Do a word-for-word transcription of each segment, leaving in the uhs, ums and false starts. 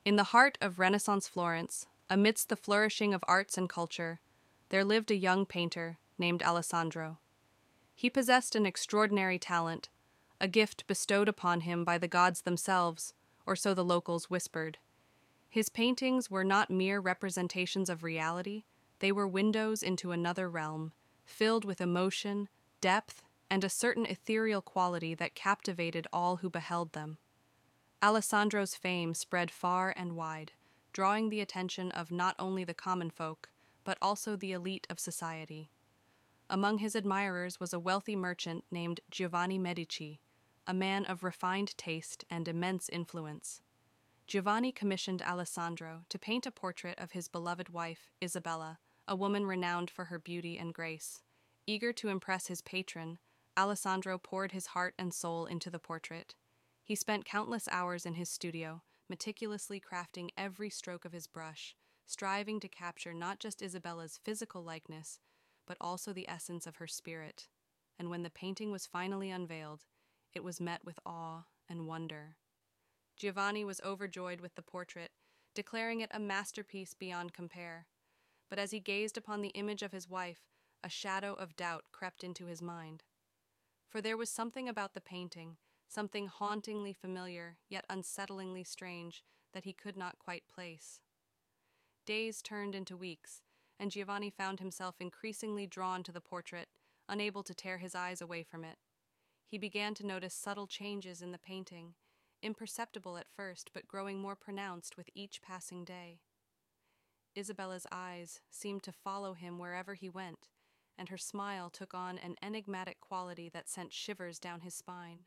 In the heart of Renaissance Florence, amidst the flourishing of arts and culture, there lived a young painter named Alessandro. He possessed an extraordinary talent, a gift bestowed upon him by the gods themselves, or so the locals whispered. His paintings were not mere representations of reality, they were windows into another realm, filled with emotion, depth, and a certain ethereal quality that captivated all who beheld them. Alessandro's fame spread far and wide, drawing the attention of not only the common folk, but also the elite of society. Among his admirers was a wealthy merchant named Giovanni Medici, a man of refined taste and immense influence. Giovanni commissioned Alessandro to paint a portrait of his beloved wife, Isabella, a woman renowned for her beauty and grace. Eager to impress his patron, Alessandro poured his heart and soul into the portrait. He spent countless hours in his studio, meticulously crafting every stroke of his brush, striving to capture not just Isabella's physical likeness, but also the essence of her spirit. And when the painting was finally unveiled, it was met with awe and wonder. Giovanni was overjoyed with the portrait, declaring it a masterpiece beyond compare. But as he gazed upon the image of his wife, a shadow of doubt crept into his mind. For there was something about the painting, something hauntingly familiar, yet unsettlingly strange, that he could not quite place. Days turned into weeks, and Giovanni found himself increasingly drawn to the portrait, unable to tear his eyes away from it. He began to notice subtle changes in the painting, imperceptible at first, but growing more pronounced with each passing day. Isabella's eyes seemed to follow him wherever he went, and her smile took on an enigmatic quality that sent shivers down his spine.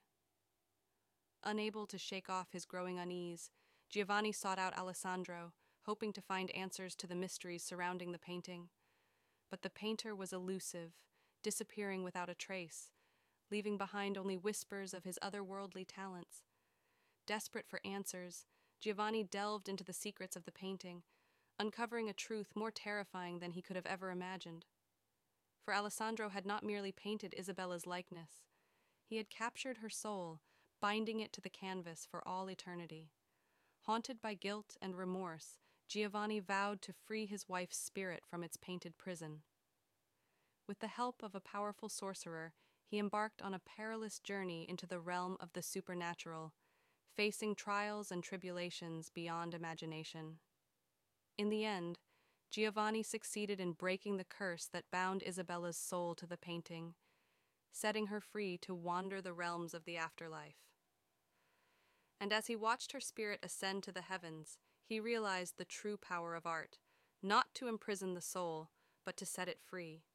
Unable to shake off his growing unease, Giovanni sought out Alessandro, hoping to find answers to the mysteries surrounding the painting. But the painter was elusive, disappearing without a trace, leaving behind only whispers of his otherworldly talents. Desperate for answers, Giovanni delved into the secrets of the painting, uncovering a truth more terrifying than he could have ever imagined. For Alessandro had not merely painted Isabella's likeness. He had captured her soul, binding it to the canvas for all eternity. Haunted by guilt and remorse, Giovanni vowed to free his wife's spirit from its painted prison. With the help of a powerful sorcerer, he embarked on a perilous journey into the realm of the supernatural, facing trials and tribulations beyond imagination. In the end, Giovanni succeeded in breaking the curse that bound Isabella's soul to the painting, setting her free to wander the realms of the afterlife. And as he watched her spirit ascend to the heavens, he realized the true power of art, not to imprison the soul, but to set it free.